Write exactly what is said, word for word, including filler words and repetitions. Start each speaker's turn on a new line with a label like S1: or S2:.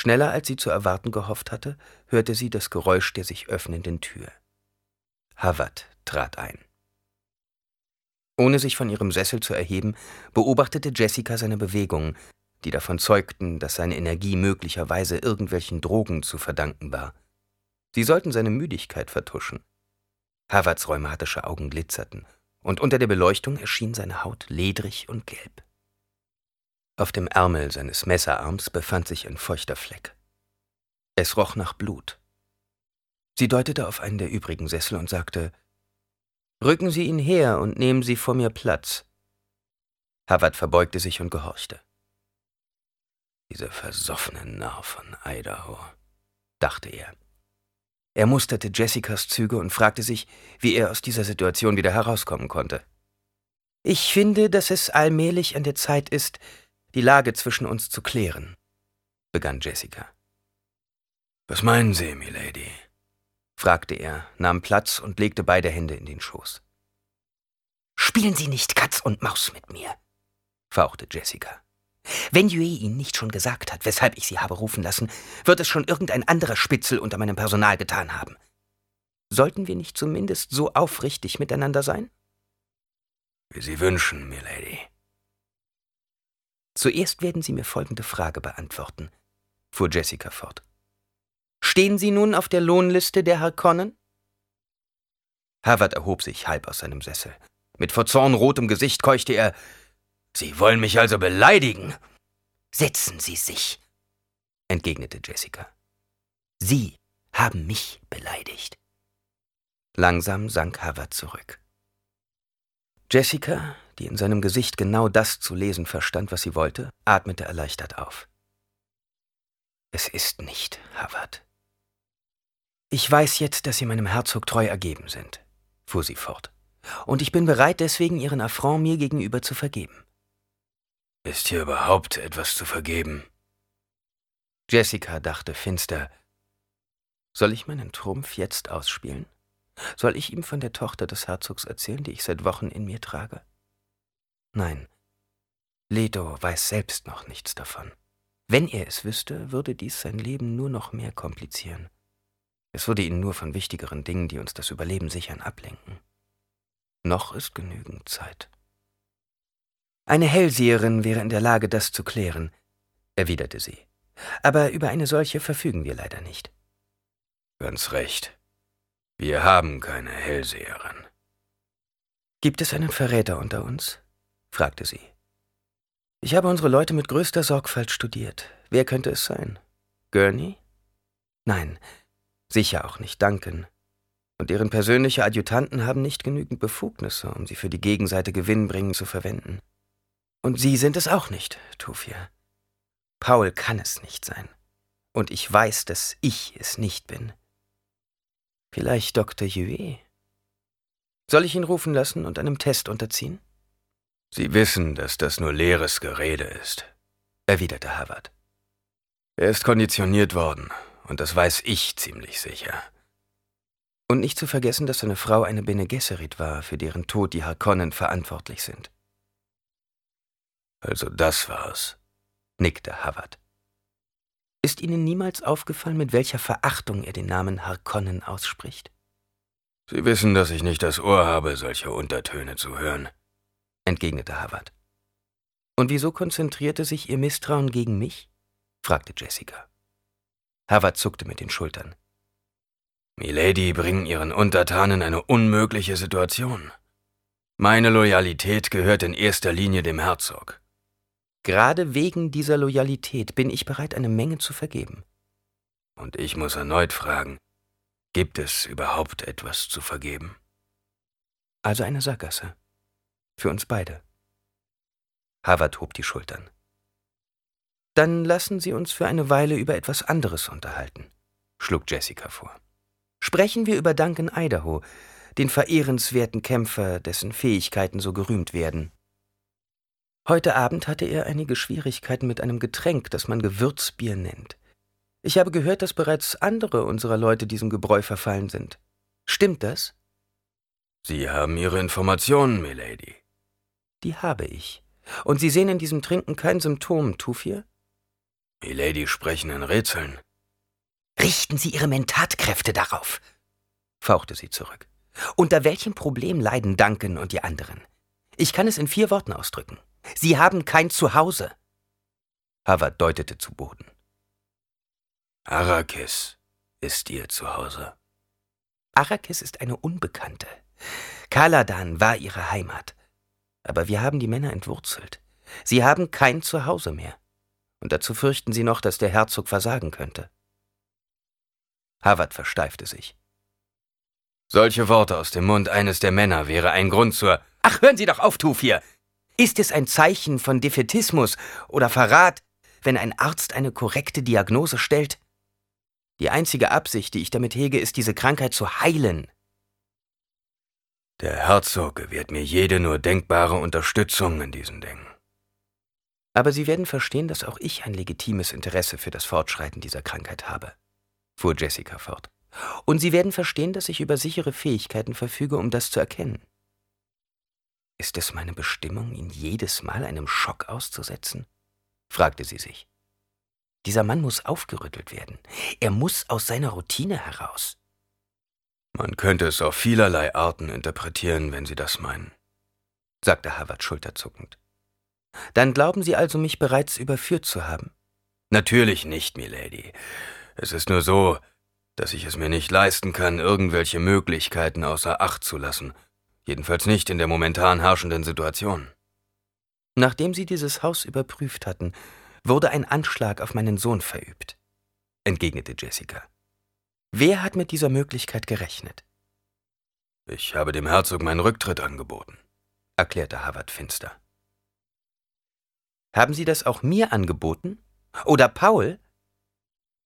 S1: Schneller als sie zu erwarten gehofft hatte, hörte sie das Geräusch der sich öffnenden Tür. Hawat trat ein. Ohne sich von ihrem Sessel zu erheben, beobachtete Jessica seine Bewegungen, die davon zeugten, dass seine Energie möglicherweise irgendwelchen Drogen zu verdanken war. Sie sollten seine Müdigkeit vertuschen. Hawats rheumatische Augen glitzerten, und unter der Beleuchtung erschien seine Haut ledrig und gelb. Auf dem Ärmel seines Messerarms befand sich ein feuchter Fleck. Es roch nach Blut. Sie deutete auf einen der übrigen Sessel und sagte: »Rücken Sie ihn her und nehmen Sie vor mir Platz.« Hawat verbeugte sich und gehorchte. »Dieser versoffene Narr von Idaho«, dachte er. Er musterte Jessicas Züge und fragte sich, wie er aus dieser Situation wieder herauskommen konnte. »Ich finde, dass es allmählich an der Zeit ist, die Lage zwischen uns zu klären«, begann Jessica. »Was meinen Sie, Milady?«, fragte er, nahm Platz und legte beide Hände in den Schoß. »Spielen Sie nicht Katz und Maus mit mir«, fauchte Jessica. »Wenn Yue Ihnen nicht schon gesagt hat, weshalb ich Sie habe rufen lassen, wird es schon irgendein anderer Spitzel unter meinem Personal getan haben. Sollten wir nicht zumindest so aufrichtig miteinander sein?«
S2: »Wie Sie wünschen, Milady.«
S1: »Zuerst werden Sie mir folgende Frage beantworten«, fuhr Jessica fort. »Stehen Sie nun auf der Lohnliste der Harkonnen?« Hawat erhob sich halb aus seinem Sessel. Mit vor Zorn rotem Gesicht keuchte er: »Sie wollen mich also beleidigen?« »Setzen Sie sich«, entgegnete Jessica. »Sie haben mich beleidigt.« Langsam sank Hawat zurück. Jessica, die in seinem Gesicht genau das zu lesen verstand, was sie wollte, atmete erleichtert auf. »Es ist nicht, Hawat. Ich weiß jetzt, dass Sie meinem Herzog treu ergeben sind«, fuhr sie fort. »Und ich bin bereit, deswegen Ihren Affront mir gegenüber zu vergeben.«
S2: »Ist hier überhaupt etwas zu vergeben?«
S1: Jessica dachte finster: »Soll ich meinen Trumpf jetzt ausspielen? Soll ich ihm von der Tochter des Herzogs erzählen, die ich seit Wochen in mir trage? Nein, Leto weiß selbst noch nichts davon. Wenn er es wüsste, würde dies sein Leben nur noch mehr komplizieren. Es würde ihn nur von wichtigeren Dingen, die uns das Überleben sichern, ablenken. Noch ist genügend Zeit.« »Eine Hellseherin wäre in der Lage, das zu klären«, erwiderte sie. »Aber über eine solche verfügen wir leider nicht.«
S2: »Ganz recht. Wir haben keine Hellseherin.«
S1: »Gibt es einen Verräter unter uns?«, fragte sie. »Ich habe unsere Leute mit größter Sorgfalt studiert. Wer könnte es sein? Gurney? Nein, sicher auch nicht Duncan. Und deren persönliche Adjutanten haben nicht genügend Befugnisse, um sie für die Gegenseite gewinnbringend zu verwenden. Und Sie sind es auch nicht, Tufir. Paul kann es nicht sein. Und ich weiß, dass ich es nicht bin. Vielleicht Doktor Yue? Soll ich ihn rufen lassen und einem Test unterziehen?«
S2: »Sie wissen, dass das nur leeres Gerede ist«,
S1: erwiderte Hawat.
S2: »Er ist konditioniert worden, und das weiß ich ziemlich sicher.«
S1: Und nicht zu vergessen, dass seine Frau eine Bene Gesserit war, für deren Tod die Harkonnen verantwortlich sind.«
S2: »Also das war's«,
S1: nickte Hawat. »Ist Ihnen niemals aufgefallen, mit welcher Verachtung er den Namen Harkonnen ausspricht?«
S2: »Sie wissen, dass ich nicht das Ohr habe, solche Untertöne zu hören«,
S1: entgegnete Hawat. »Und wieso konzentrierte sich Ihr Misstrauen gegen mich?«, fragte Jessica. Hawat zuckte mit den Schultern.
S2: »Milady bringen Ihren Untertanen eine unmögliche Situation. Meine Loyalität gehört in erster Linie dem Herzog.«
S1: »Gerade wegen dieser Loyalität bin ich bereit, eine Menge zu vergeben.«
S2: »Und ich muss erneut fragen, gibt es überhaupt etwas zu vergeben?«
S1: »Also eine Sackgasse. Für uns beide.« Hawat hob die Schultern. »Dann lassen Sie uns für eine Weile über etwas anderes unterhalten«, schlug Jessica vor. »Sprechen wir über Duncan Idaho, den verehrenswerten Kämpfer, dessen Fähigkeiten so gerühmt werden. Heute Abend hatte er einige Schwierigkeiten mit einem Getränk, das man Gewürzbier nennt. Ich habe gehört, dass bereits andere unserer Leute diesem Gebräu verfallen sind. Stimmt das?«
S2: »Sie haben Ihre Informationen, Milady.«
S1: »Die habe ich. Und Sie sehen in diesem Trinken kein Symptom, Tufir?«
S2: Milady sprechen in Rätseln.
S1: Richten Sie Ihre Mentatkräfte darauf, fauchte sie zurück. Unter welchem Problem leiden Duncan und die anderen? Ich kann es in vier Worten ausdrücken. Sie haben kein Zuhause. Havard deutete zu Boden.
S2: Arrakis ist Ihr Zuhause.
S1: Arrakis ist eine Unbekannte. Kaladan war ihre Heimat. Aber wir haben die Männer entwurzelt. Sie haben kein Zuhause mehr. Und dazu fürchten sie noch, dass der Herzog versagen könnte. Havard versteifte sich.
S2: Solche Worte aus dem Mund eines der Männer wäre ein Grund zur...
S1: Ach, hören Sie doch auf, Tufir! Ist es ein Zeichen von Defätismus oder Verrat, wenn ein Arzt eine korrekte Diagnose stellt? Die einzige Absicht, die ich damit hege, ist, diese Krankheit zu heilen.
S2: Der Herzog gewährt mir jede nur denkbare Unterstützung in diesen Dingen.
S1: Aber Sie werden verstehen, dass auch ich ein legitimes Interesse für das Fortschreiten dieser Krankheit habe, fuhr Jessica fort. Und Sie werden verstehen, dass ich über sichere Fähigkeiten verfüge, um das zu erkennen. Ist es meine Bestimmung, ihn jedes Mal einem Schock auszusetzen? Fragte sie sich. Dieser Mann muss aufgerüttelt werden. Er muss aus seiner Routine heraus.
S2: Man könnte es auf vielerlei Arten interpretieren, wenn Sie das meinen,
S1: sagte Havard schulterzuckend. Dann glauben Sie also, mich bereits überführt zu haben?
S2: Natürlich nicht, Milady. Es ist nur so, dass ich es mir nicht leisten kann, irgendwelche Möglichkeiten außer Acht zu lassen. Jedenfalls nicht in der momentan herrschenden Situation.
S1: Nachdem Sie dieses Haus überprüft hatten, wurde ein Anschlag auf meinen Sohn verübt, entgegnete Jessica. Wer hat mit dieser Möglichkeit gerechnet?
S2: Ich habe dem Herzog meinen Rücktritt angeboten,
S1: erklärte Havard finster. Haben Sie das auch mir angeboten? Oder Paul?